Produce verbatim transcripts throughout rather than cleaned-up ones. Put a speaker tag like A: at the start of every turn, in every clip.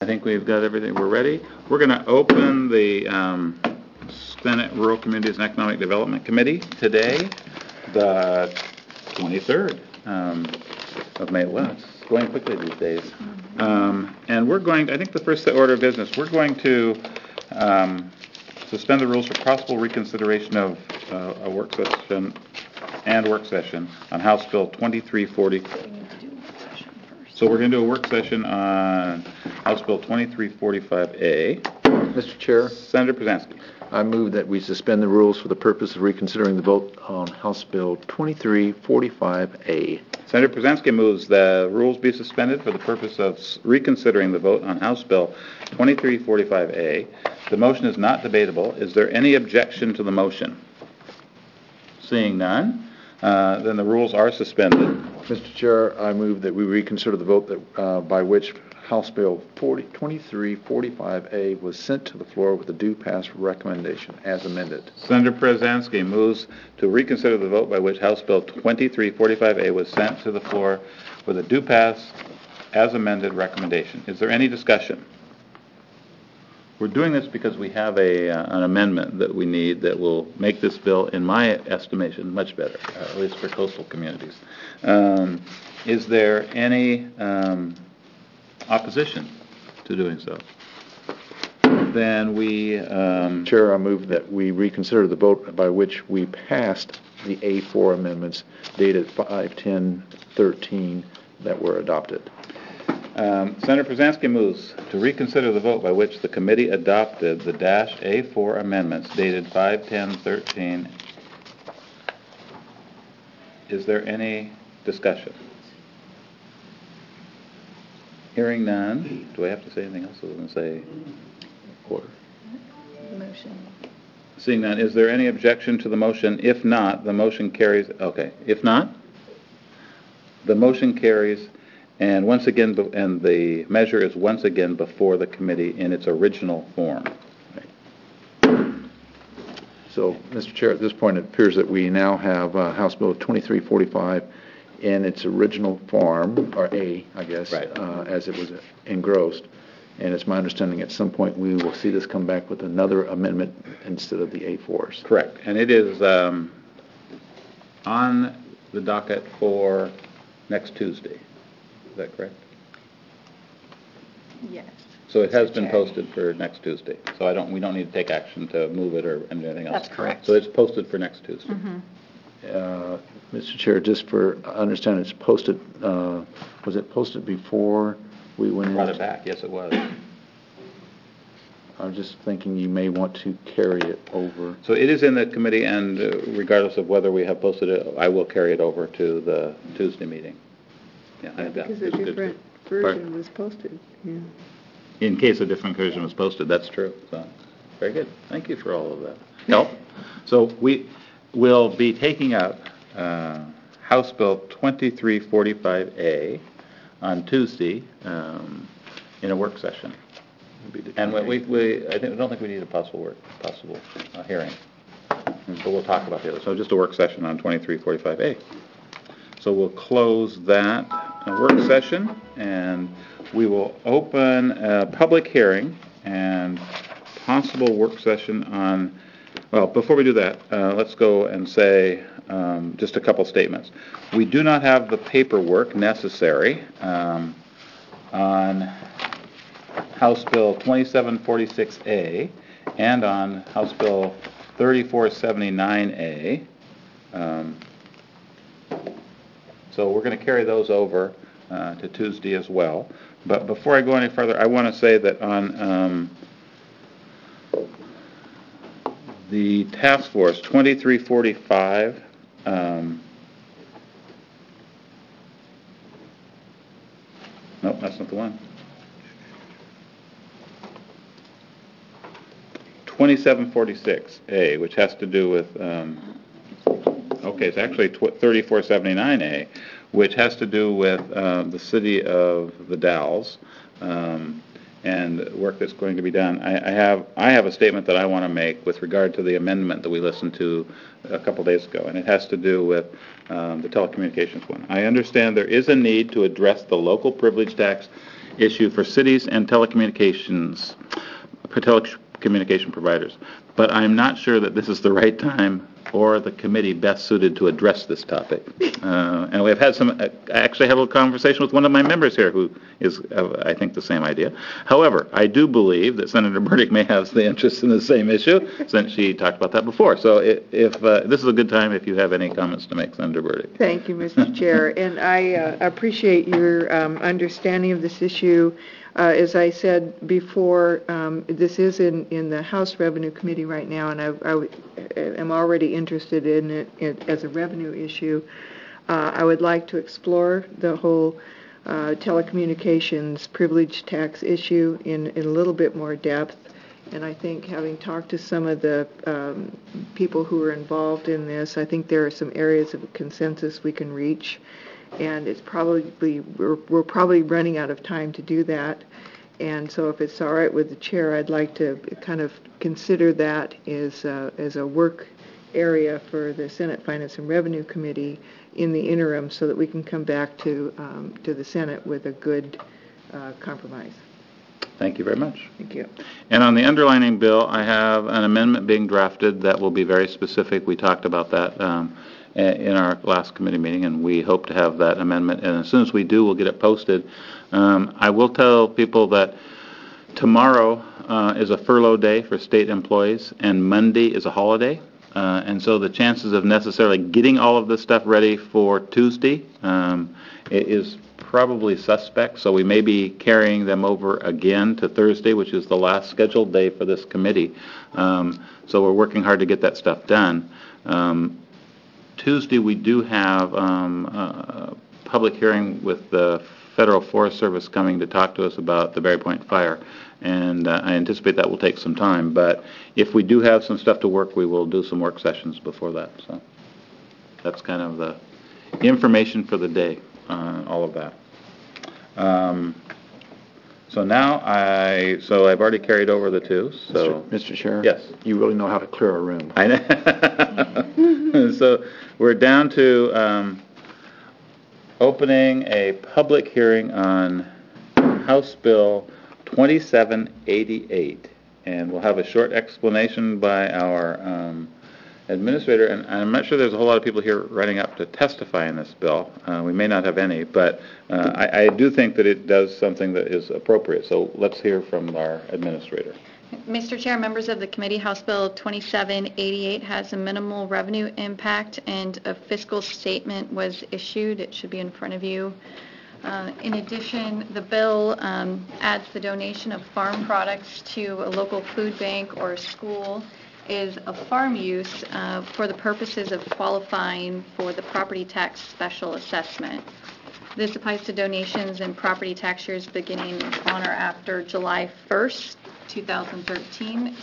A: I think we've got everything. We're ready. We're going to open the um, Senate Rural Communities and Economic Development Committee today, the twenty-third um, of May. Well, it's going quickly these days. Um, and we're going, I think the first order of business, we're going to um, suspend the rules for possible reconsideration of uh, a work session and work session on House Bill twenty-three forty. So we're going to do a work session on House Bill twenty-three forty-five A.
B: Mister Chair,
A: Senator Przansky.
B: I move that we suspend the rules for the purpose of reconsidering the vote on House Bill twenty-three forty-five A.
A: Senator Przansky moves the rules be suspended for the purpose of reconsidering the vote on House Bill twenty-three forty-five A. The motion is not debatable. Is there any objection to the motion? Seeing none, uh, then the rules are suspended.
B: Mister Chair, I move that we reconsider the vote that uh, by which House Bill twenty-three forty-five A was sent to the floor with a due pass recommendation as amended.
A: Senator Przansky moves to reconsider the vote by which House Bill twenty-three forty-five A was sent to the floor with a due pass as amended recommendation. Is there any discussion? We're doing this because we have a uh, an amendment that we need that will make this bill, in my estimation, much better, uh, at least for coastal communities. Um, is there any um, opposition to doing so? Then we... Um,
B: Chair, I move that we reconsider the vote by which we passed the A four amendments dated five ten thirteen that were adopted.
A: Um, Senator Przansky moves to reconsider the vote by which the committee adopted the dash A four amendments dated five ten thirteen. Is there any discussion? Hearing none. Do I have to say anything else other than say order?
C: Motion.
A: Seeing none, is there any objection to the motion? If not, the motion carries. Okay. If not, the motion carries. And once again, and the measure is once again before the committee in its original form.
B: So, Mister Chair, at this point, it appears that we now have uh, House Bill twenty-three forty-five in its original form, or A, I guess,
A: right.
B: uh, as it was engrossed. And it's my understanding at some point we will see this come back with another amendment instead of the A fours.
A: Correct. And it is um, on the docket for next Tuesday. Is that correct?
C: Yes.
A: So it has been posted for next Tuesday. So I don't. We don't need to take action to move it or anything else.
C: That's correct.
A: So it's posted for next Tuesday.
C: Mm-hmm.
B: Uh, Mister Chair, just for I understand, it's posted. Uh, was it posted before we went in?
A: Brought it back. Yes, it was.
B: I'm just thinking you may want to carry it over.
A: So it is in the committee, and uh, regardless of whether we have posted it, I will carry it over to the Tuesday meeting. Yeah, I got
D: Because a
A: it's good.
D: different version was posted, yeah.
A: In case a different version was posted, that's true. So, very good. Thank you for all of that help. So we will be taking up uh, House Bill twenty-three forty-five A on Tuesday um, in a work session. And we, we, I don't think we need a possible work, possible uh, hearing. But we'll talk about the other. So just a work session on twenty-three forty-five A. So we'll close that uh, work session, and we will open a public hearing and possible work session on, well, before we do that, uh, let's go and say um, just a couple statements. We do not have the paperwork necessary um, on House Bill twenty-seven forty-six A and on House Bill thirty-four seventy-nine A. Um, so we're going to carry those over uh, to Tuesday as well. But before I go any further, I want to say that on um, the task force twenty-three forty-five, um, nope, that's not the one. twenty-seven forty-six A, which has to do with, um, okay, it's actually thirty-four seventy-nine A, which has to do with um, the city of the Dalles um, and work that's going to be done. I, I have I have a statement that I want to make with regard to the amendment that we listened to a couple days ago, and it has to do with um, the telecommunications one. I understand there is a need to address the local privilege tax issue for cities and telecommunications, for telecommunication providers. But I'm not sure that this is the right time or the committee best suited to address this topic. Uh, and we've had some, I actually had a little conversation with one of my members here who is, uh, I think, the same idea. However, I do believe that Senator Burdick may have the interest in the same issue, since she talked about that before. So if, if uh, this is a good time if you have any comments to make, Senator Burdick.
D: Thank you, Mister Chair, and I uh, appreciate your um, understanding of this issue. Uh, as I said before, um, this is in, in the House Revenue Committee right now, and I, I am already interested in it, it as a revenue issue. Uh, I would like to explore the whole uh, telecommunications privilege tax issue in, in a little bit more depth. And I think, having talked to some of the um, people who are involved in this, I think there are some areas of consensus we can reach. And it's probably, we're, we're probably running out of time to do that. And so if it's all right with the chair, I'd like to kind of consider that as a, as a work area for the Senate Finance and Revenue Committee in the interim, so that we can come back to, um, to the Senate with a good uh, compromise.
A: Thank you very much.
D: Thank you.
A: And on the underlining bill, I have an amendment being drafted that will be very specific. We talked about that um, in our last committee meeting, and we hope to have that amendment. And as soon as we do, we'll get it posted. Um, I will tell people that tomorrow uh, is a furlough day for state employees, and Monday is a holiday. Uh, and so the chances of necessarily getting all of this stuff ready for Tuesday um, is probably suspect. So we may be carrying them over again to Thursday, which is the last scheduled day for this committee. Um, so we're working hard to get that stuff done. Um, Tuesday we do have um, a public hearing with the Federal Forest Service coming to talk to us about the Berry Point fire, and uh, I anticipate that will take some time. But if we do have some stuff to work, we will do some work sessions before that. So that's kind of the information for the day, uh, all of that. Um, so now I, so I've already carried over the two. So
B: Mister Chair?
A: Yes.
B: You really know how to clear a room.
A: I know. So we're down to um, opening a public hearing on House Bill twenty-seven eighty-eight, and we'll have a short explanation by our um, administrator. And I'm not sure there's a whole lot of people here writing up to testify in this bill. Uh, we may not have any, but uh, I, I do think that it does something that is appropriate. So let's hear from our administrator.
C: Mister Chair, members of the committee, House Bill twenty-seven eighty-eight has a minimal revenue impact, and a fiscal statement was issued. It should be in front of you. Uh, in addition, the bill um, adds the donation of farm products to a local food bank or a school is a farm use uh, for the purposes of qualifying for the property tax special assessment. This applies to donations and property tax years beginning on or after July first, two thousand thirteen.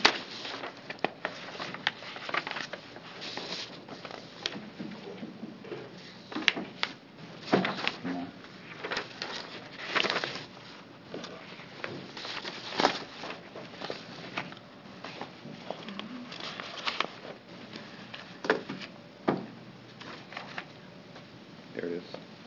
A: There it is.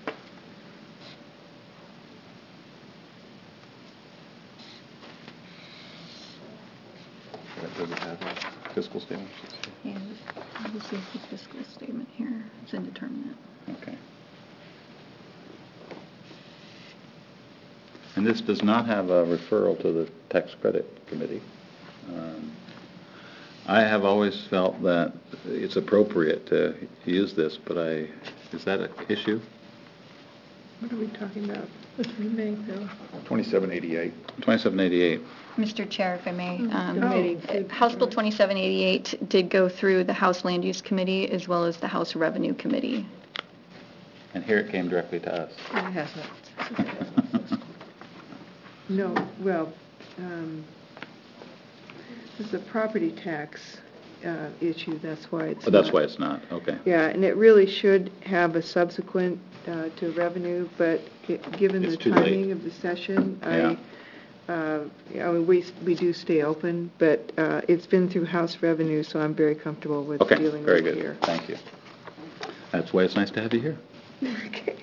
A: Does it have a fiscal statement?
C: Yeah, this is the fiscal statement here. It's indeterminate.
A: Okay. And this does not have a referral to the tax credit committee. Um, I have always felt that it's appropriate to use this, but I, is that an issue?
D: What are we talking about? The food bank bill?
B: twenty-seven eighty-eight.
A: twenty-seven eighty-eight.
C: Mister Chair, if I may, um,
D: Committee.
C: uh, House Bill twenty-seven eighty-eight did go through the House Land Use Committee as well as the House Revenue Committee.
A: And here it came directly to us.
D: It has not. No, well, um, it's a property tax uh, issue, that's why it's
A: But that's
D: not.
A: why it's not, okay.
D: Yeah, and it really should have a subsequent uh, to revenue, but gi- given
A: It's
D: the
A: too late.
D: timing of the session,
A: Yeah.
D: I, uh, I mean, we, we do stay open, but uh, it's been through House Revenue, so I'm very comfortable with
A: Okay,
D: dealing
A: very
D: with it
A: good.
D: here.
A: Thank you. That's why it's nice to have you here.
D: Okay.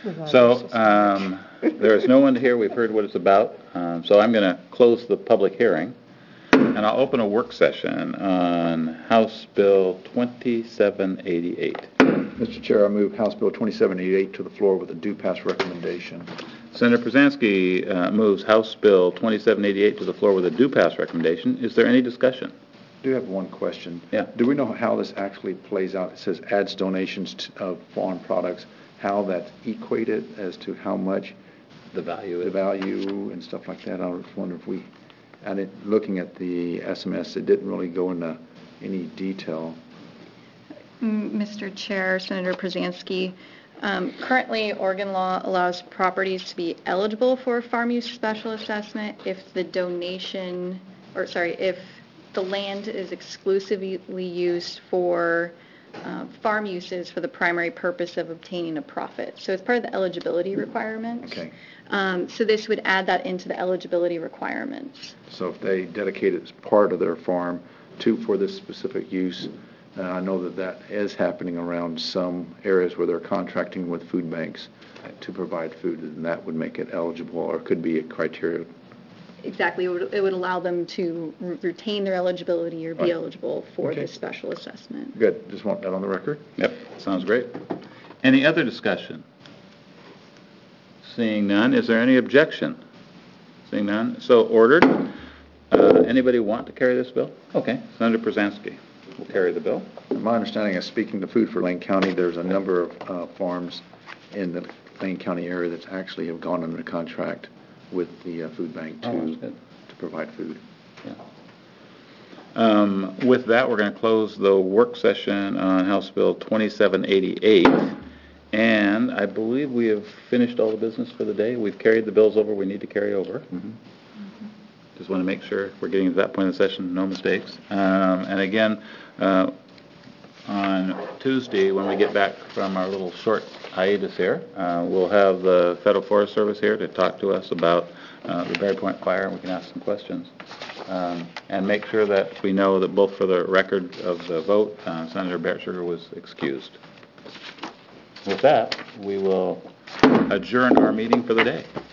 A: So, um, there is no one here, we've heard what it's about, um, so I'm going to close the public hearing, and I'll open a work session on House Bill twenty-seven eighty-eight.
B: Mister Chair, I move House Bill twenty-seven eighty-eight to the floor with a due pass recommendation.
A: Senator Przansky uh, moves House Bill twenty-seven eighty-eight to the floor with a due pass recommendation. Is there any discussion?
B: I do have one question.
A: Yeah.
B: Do we know how this actually plays out? It says adds donations to- of farm products, how that's equated as to how much
A: The value
B: the
A: is...
B: value and stuff like that. I was wondering if we, and it, looking at the S M S, it didn't really go into any detail.
C: Mm, Mister Chair, Senator Przansky, um, currently Oregon law allows properties to be eligible for farm use special assessment if the donation, or sorry, if the land is exclusively used for uh, farm uses for the primary purpose of obtaining a profit. So it's part of the eligibility requirements.
B: Okay.
C: Um, so this would add that into the eligibility requirements.
B: So if they dedicate it as part of their farm to, for this specific use, uh, I know that that is happening around some areas where they're contracting with food banks to provide food, and that would make it eligible, or could be a criteria.
C: Exactly. It would, it would allow them to re- retain their eligibility or be
B: Right.
C: eligible for
B: Okay.
C: this special assessment.
B: Good, just want that on the record.
A: Yep, sounds great. Any other discussion? Seeing none, is there any objection? Seeing none, so ordered. Uh, Anybody want to carry this bill? Okay, Senator Przansky will carry the bill.
B: My understanding is, speaking to Food for Lane County, there's a number of uh, farms in the Lane County area that actually have gone under contract with the uh, food bank
A: Oh,
B: to
A: that's good.
B: to provide food.
A: Yeah. Um, With that, we're going to close the work session on House Bill twenty-seven eighty-eight, and I believe we have finished all the business for the day. We've carried the bills over we need to carry over.
B: Mhm.
A: Just want to make sure we're getting to that point of the session, no mistakes. Um, And again, uh, on Tuesday, when we get back from our little short hiatus here, uh, we'll have the Federal Forest Service here to talk to us about uh, the Berry Point fire, and we can ask some questions. Um, And make sure that we know that both for the record of the vote, uh, Senator Bertschiger was excused. With that, we will adjourn our meeting for the day.